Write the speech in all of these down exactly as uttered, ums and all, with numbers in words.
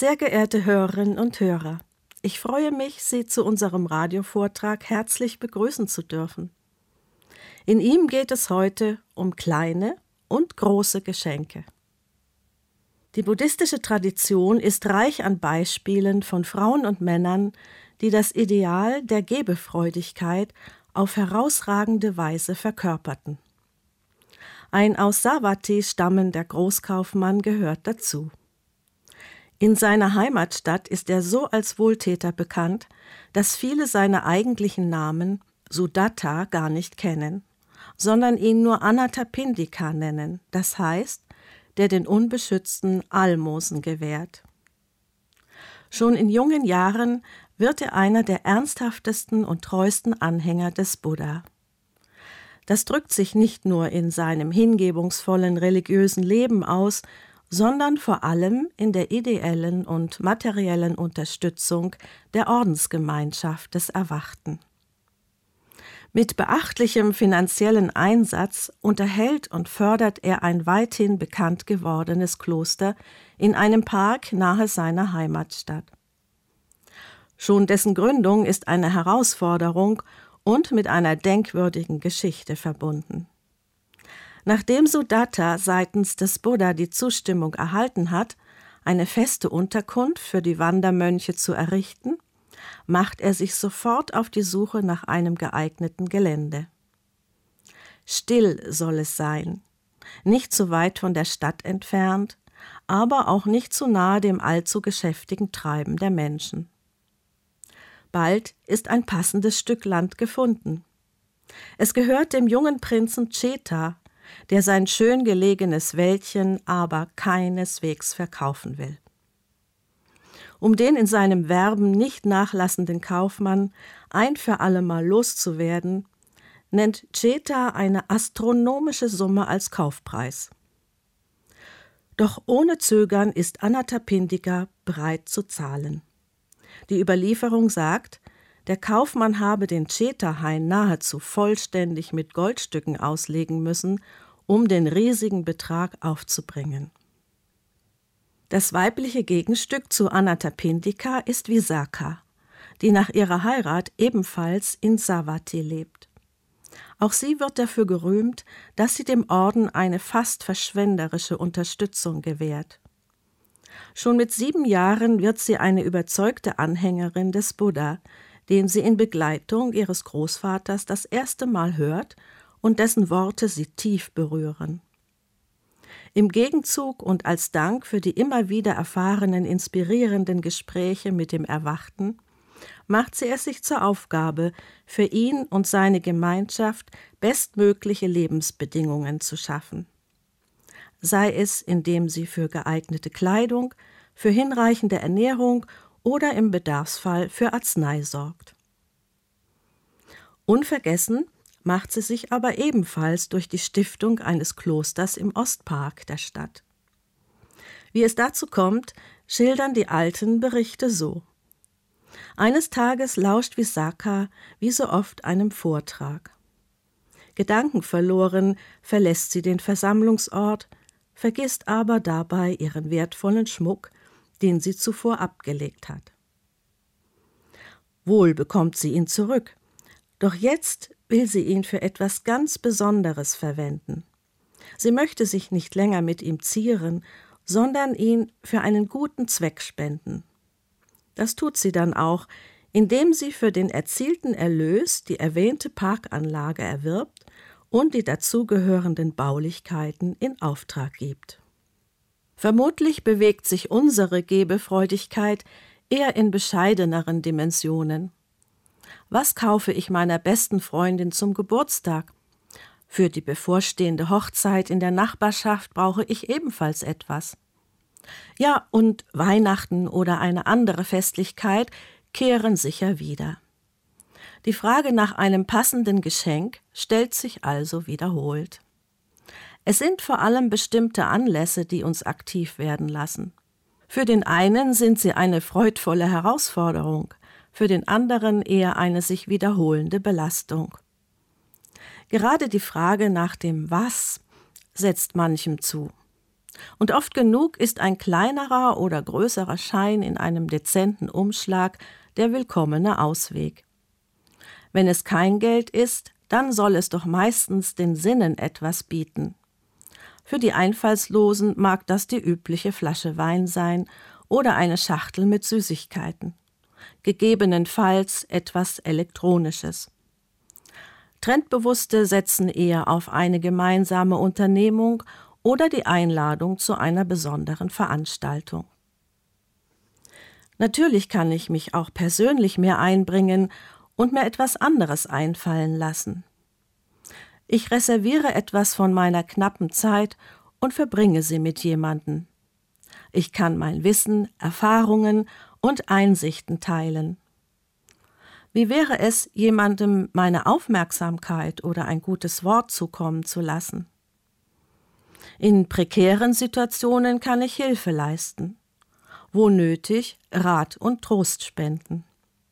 Sehr geehrte Hörerinnen und Hörer, ich freue mich, Sie zu unserem Radiovortrag herzlich begrüßen zu dürfen. In ihm geht es heute um kleine und große Geschenke. Die buddhistische Tradition ist reich an Beispielen von Frauen und Männern, die das Ideal der Gebefreudigkeit auf herausragende Weise verkörperten. Ein aus Savatthi stammender Großkaufmann gehört dazu. In seiner Heimatstadt ist er so als Wohltäter bekannt, dass viele seine eigentlichen Namen Sudatta gar nicht kennen, sondern ihn nur Anathapindika nennen, das heißt, der den Unbeschützten Almosen gewährt. Schon in jungen Jahren wird er einer der ernsthaftesten und treuesten Anhänger des Buddha. Das drückt sich nicht nur in seinem hingebungsvollen religiösen Leben aus, sondern vor allem in der ideellen und materiellen Unterstützung der Ordensgemeinschaft des Erwachten. Mit beachtlichem finanziellen Einsatz unterhält und fördert er ein weithin bekannt gewordenes Kloster in einem Park nahe seiner Heimatstadt. Schon dessen Gründung ist eine Herausforderung und mit einer denkwürdigen Geschichte verbunden. Nachdem Sudatta seitens des Buddha die Zustimmung erhalten hat, eine feste Unterkunft für die Wandermönche zu errichten, macht er sich sofort auf die Suche nach einem geeigneten Gelände. Still soll es sein, nicht zu weit von der Stadt entfernt, aber auch nicht zu nahe dem allzu geschäftigen Treiben der Menschen. Bald ist ein passendes Stück Land gefunden. Es gehört dem jungen Prinzen Cetha, der sein schön gelegenes Wäldchen aber keineswegs verkaufen will. Um den in seinem Werben nicht nachlassenden Kaufmann ein für allemal loszuwerden, nennt Cetha eine astronomische Summe als Kaufpreis. Doch ohne Zögern ist Anathapindika bereit zu zahlen. Die Überlieferung sagt, der Kaufmann habe den Cetha-Hain nahezu vollständig mit Goldstücken auslegen müssen, um den riesigen Betrag aufzubringen. Das weibliche Gegenstück zu Anathapindika ist Visakha, die nach ihrer Heirat ebenfalls in Savatthi lebt. Auch sie wird dafür gerühmt, dass sie dem Orden eine fast verschwenderische Unterstützung gewährt. Schon mit sieben Jahren wird sie eine überzeugte Anhängerin des Buddha, den sie in Begleitung ihres Großvaters das erste Mal hört und dessen Worte sie tief berühren. Im Gegenzug und als Dank für die immer wieder erfahrenen inspirierenden Gespräche mit dem Erwachten macht sie es sich zur Aufgabe, für ihn und seine Gemeinschaft bestmögliche Lebensbedingungen zu schaffen. Sei es, indem sie für geeignete Kleidung, für hinreichende Ernährung oder im Bedarfsfall für Arznei sorgt. Unvergessen macht sie sich aber ebenfalls durch die Stiftung eines Klosters im Ostpark der Stadt. Wie es dazu kommt, schildern die alten Berichte so. Eines Tages lauscht Visakha wie so oft einem Vortrag. Gedankenverloren verlässt sie den Versammlungsort, vergisst aber dabei ihren wertvollen Schmuck, den sie zuvor abgelegt hat. Wohl bekommt sie ihn zurück, doch jetzt will sie ihn für etwas ganz Besonderes verwenden. Sie möchte sich nicht länger mit ihm zieren, sondern ihn für einen guten Zweck spenden. Das tut sie dann auch, indem sie für den erzielten Erlös die erwähnte Parkanlage erwirbt und die dazugehörenden Baulichkeiten in Auftrag gibt. Vermutlich bewegt sich unsere Gebefreudigkeit eher in bescheideneren Dimensionen. Was kaufe ich meiner besten Freundin zum Geburtstag? Für die bevorstehende Hochzeit in der Nachbarschaft brauche ich ebenfalls etwas. Ja, und Weihnachten oder eine andere Festlichkeit kehren sicher wieder. Die Frage nach einem passenden Geschenk stellt sich also wiederholt. Es sind vor allem bestimmte Anlässe, die uns aktiv werden lassen. Für den einen sind sie eine freudvolle Herausforderung, für den anderen eher eine sich wiederholende Belastung. Gerade die Frage nach dem Was setzt manchem zu. Und oft genug ist ein kleinerer oder größerer Schein in einem dezenten Umschlag der willkommene Ausweg. Wenn es kein Geld ist, dann soll es doch meistens den Sinnen etwas bieten. Für die Einfallslosen mag das die übliche Flasche Wein sein oder eine Schachtel mit Süßigkeiten. Gegebenenfalls etwas Elektronisches. Trendbewusste setzen eher auf eine gemeinsame Unternehmung oder die Einladung zu einer besonderen Veranstaltung. Natürlich kann ich mich auch persönlich mehr einbringen und mir etwas anderes einfallen lassen. Ich reserviere etwas von meiner knappen Zeit und verbringe sie mit jemandem. Ich kann mein Wissen, Erfahrungen und Einsichten teilen. Wie wäre es, jemandem meine Aufmerksamkeit oder ein gutes Wort zukommen zu lassen? In prekären Situationen kann ich Hilfe leisten. Wo nötig, Rat und Trost spenden.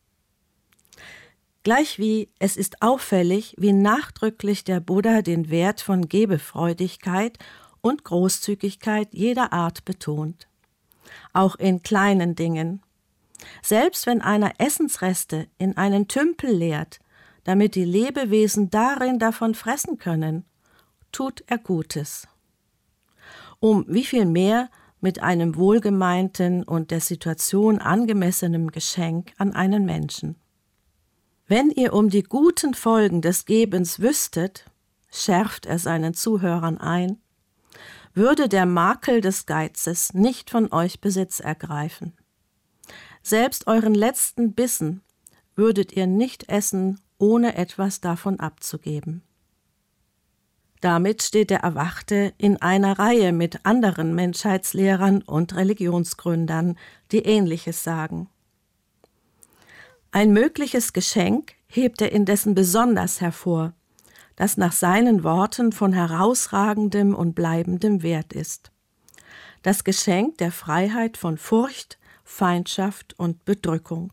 Gleichwie es ist auffällig, wie nachdrücklich der Buddha den Wert von Gebefreudigkeit und Großzügigkeit jeder Art betont. Auch in kleinen Dingen. Selbst wenn einer Essensreste in einen Tümpel leert, damit die Lebewesen darin davon fressen können, tut er Gutes. Um wie viel mehr mit einem wohlgemeinten und der Situation angemessenem Geschenk an einen Menschen. Wenn ihr um die guten Folgen des Gebens wüsstet, schärft er seinen Zuhörern ein, würde der Makel des Geizes nicht von euch Besitz ergreifen. Selbst euren letzten Bissen würdet ihr nicht essen, ohne etwas davon abzugeben. Damit steht der Erwachte in einer Reihe mit anderen Menschheitslehrern und Religionsgründern, die Ähnliches sagen. Ein mögliches Geschenk hebt er indessen besonders hervor, das nach seinen Worten von herausragendem und bleibendem Wert ist. Das Geschenk der Freiheit von Furcht, Feindschaft und Bedrückung.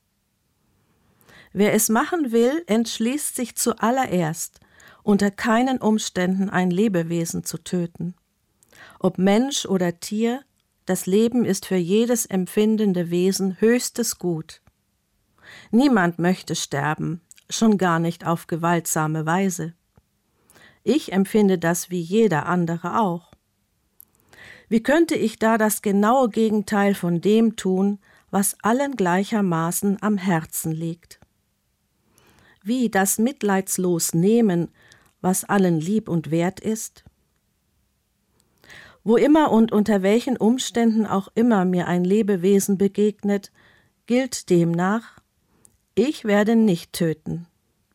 Wer es machen will, entschließt sich zuallererst, unter keinen Umständen ein Lebewesen zu töten. Ob Mensch oder Tier, das Leben ist für jedes empfindende Wesen höchstes Gut. Niemand möchte sterben, schon gar nicht auf gewaltsame Weise. Ich empfinde das wie jeder andere auch. Wie könnte ich da das genaue Gegenteil von dem tun, was allen gleichermaßen am Herzen liegt? Wie das mitleidslos nehmen, was allen lieb und wert ist? Wo immer und unter welchen Umständen auch immer mir ein Lebewesen begegnet, gilt demnach: Ich werde nicht töten.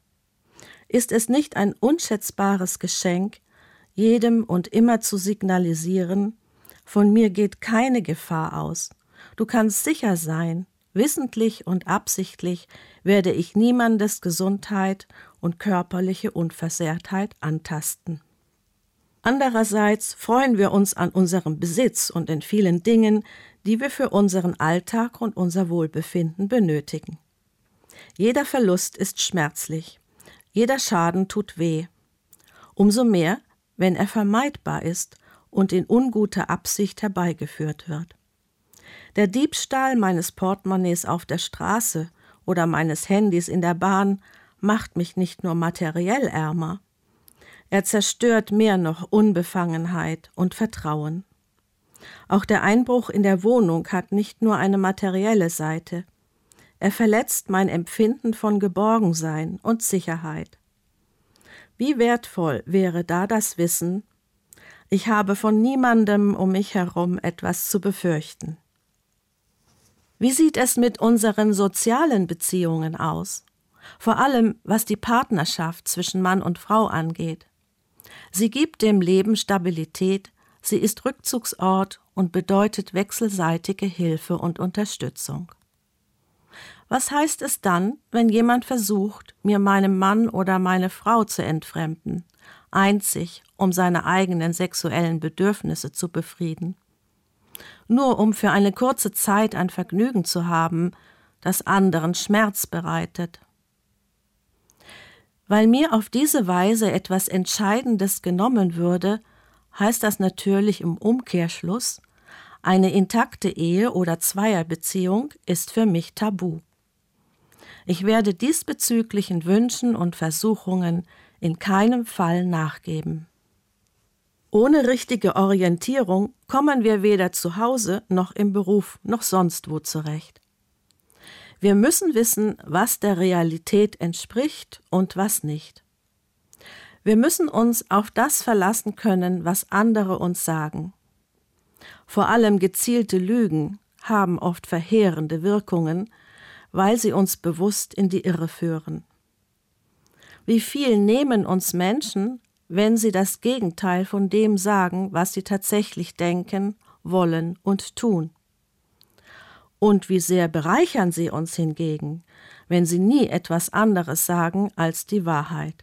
Ist es nicht ein unschätzbares Geschenk, jedem und immer zu signalisieren, von mir geht keine Gefahr aus, du kannst sicher sein, wissentlich und absichtlich werde ich niemandes Gesundheit und körperliche Unversehrtheit antasten. Andererseits freuen wir uns an unserem Besitz und in vielen Dingen, die wir für unseren Alltag und unser Wohlbefinden benötigen. Jeder Verlust ist schmerzlich, jeder Schaden tut weh. Umso mehr, wenn er vermeidbar ist und in unguter Absicht herbeigeführt wird. Der Diebstahl meines Portemonnaies auf der Straße oder meines Handys in der Bahn macht mich nicht nur materiell ärmer, er zerstört mehr noch Unbefangenheit und Vertrauen. Auch der Einbruch in der Wohnung hat nicht nur eine materielle Seite. Er verletzt mein Empfinden von Geborgensein und Sicherheit. Wie wertvoll wäre da das Wissen, ich habe von niemandem um mich herum etwas zu befürchten. Wie sieht es mit unseren sozialen Beziehungen aus? Vor allem, was die Partnerschaft zwischen Mann und Frau angeht. Sie gibt dem Leben Stabilität, sie ist Rückzugsort und bedeutet wechselseitige Hilfe und Unterstützung. Was heißt es dann, wenn jemand versucht, mir meinem Mann oder meine Frau zu entfremden, einzig um seine eigenen sexuellen Bedürfnisse zu befrieden? Nur um für eine kurze Zeit ein Vergnügen zu haben, das anderen Schmerz bereitet. Weil mir auf diese Weise etwas Entscheidendes genommen würde, heißt das natürlich im Umkehrschluss, eine intakte Ehe oder Zweierbeziehung ist für mich tabu. Ich werde diesbezüglichen Wünschen und Versuchungen in keinem Fall nachgeben. Ohne richtige Orientierung kommen wir weder zu Hause noch im Beruf noch sonst wo zurecht. Wir müssen wissen, was der Realität entspricht und was nicht. Wir müssen uns auf das verlassen können, was andere uns sagen. Vor allem gezielte Lügen haben oft verheerende Wirkungen, weil sie uns bewusst in die Irre führen. Wie viel nehmen uns Menschen, wenn sie das Gegenteil von dem sagen, was sie tatsächlich denken, wollen und tun? Und wie sehr bereichern sie uns hingegen, wenn sie nie etwas anderes sagen als die Wahrheit?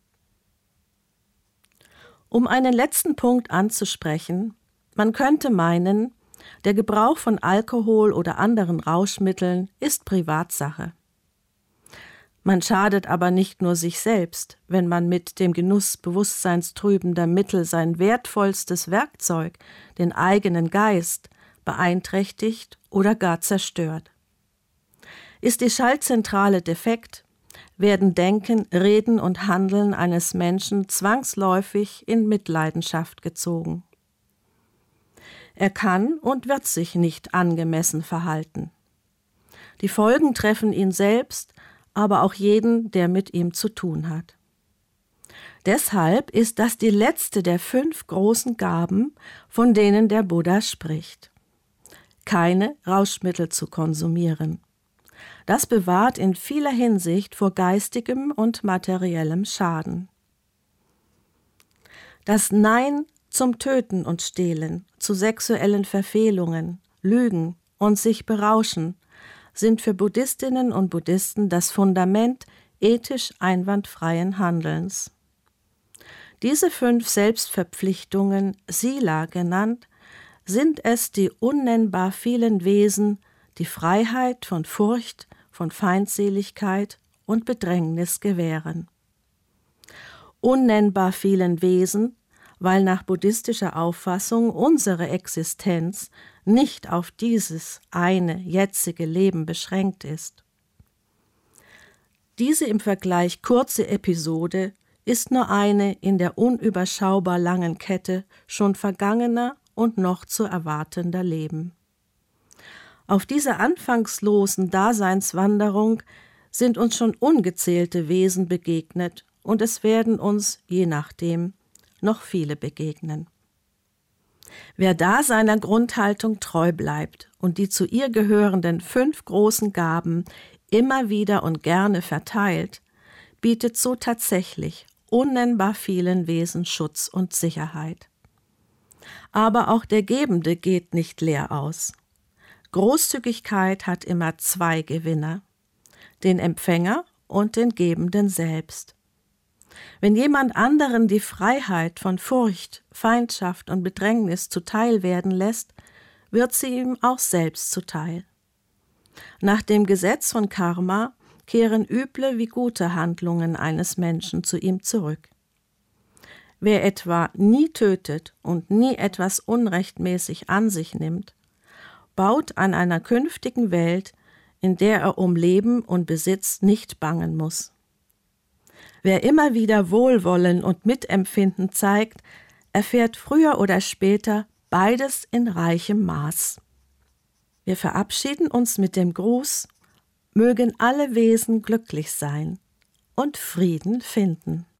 Um einen letzten Punkt anzusprechen, man könnte meinen, der Gebrauch von Alkohol oder anderen Rauschmitteln ist Privatsache. Man schadet aber nicht nur sich selbst, wenn man mit dem Genuss bewusstseinstrübender Mittel sein wertvollstes Werkzeug, den eigenen Geist, beeinträchtigt oder gar zerstört. Ist die Schaltzentrale defekt, werden Denken, Reden und Handeln eines Menschen zwangsläufig in Mitleidenschaft gezogen. Er kann und wird sich nicht angemessen verhalten. Die Folgen treffen ihn selbst, aber auch jeden, der mit ihm zu tun hat. Deshalb ist das die letzte der fünf großen Gaben, von denen der Buddha spricht. Keine Rauschmittel zu konsumieren. Das bewahrt in vieler Hinsicht vor geistigem und materiellem Schaden. Das Nein zum Töten und Stehlen, zu sexuellen Verfehlungen, Lügen und sich berauschen sind für Buddhistinnen und Buddhisten das Fundament ethisch einwandfreien Handelns. Diese fünf Selbstverpflichtungen, Sila genannt, sind es, die unnennbar vielen Wesen die Freiheit von Furcht, von Feindseligkeit und Bedrängnis gewähren. Unnennbar vielen Wesen, weil nach buddhistischer Auffassung unsere Existenz nicht auf dieses eine jetzige Leben beschränkt ist. Diese im Vergleich kurze Episode ist nur eine in der unüberschaubar langen Kette schon vergangener und noch zu erwartender Leben. Auf dieser anfangslosen Daseinswanderung sind uns schon ungezählte Wesen begegnet und es werden uns, je nachdem, noch viele begegnen. Wer da seiner Grundhaltung treu bleibt und die zu ihr gehörenden fünf großen Gaben immer wieder und gerne verteilt, bietet so tatsächlich unnennbar vielen Wesen Schutz und Sicherheit. Aber auch der Gebende geht nicht leer aus. Großzügigkeit hat immer zwei Gewinner, den Empfänger und den Gebenden selbst. Wenn jemand anderen die Freiheit von Furcht, Feindschaft und Bedrängnis zuteil werden lässt, wird sie ihm auch selbst zuteil. Nach dem Gesetz von Karma kehren üble wie gute Handlungen eines Menschen zu ihm zurück. Wer etwa nie tötet und nie etwas unrechtmäßig an sich nimmt, baut an einer künftigen Welt, in der er um Leben und Besitz nicht bangen muss. Wer immer wieder Wohlwollen und Mitempfinden zeigt, erfährt früher oder später beides in reichem Maß. Wir verabschieden uns mit dem Gruß: Mögen alle Wesen glücklich sein und Frieden finden.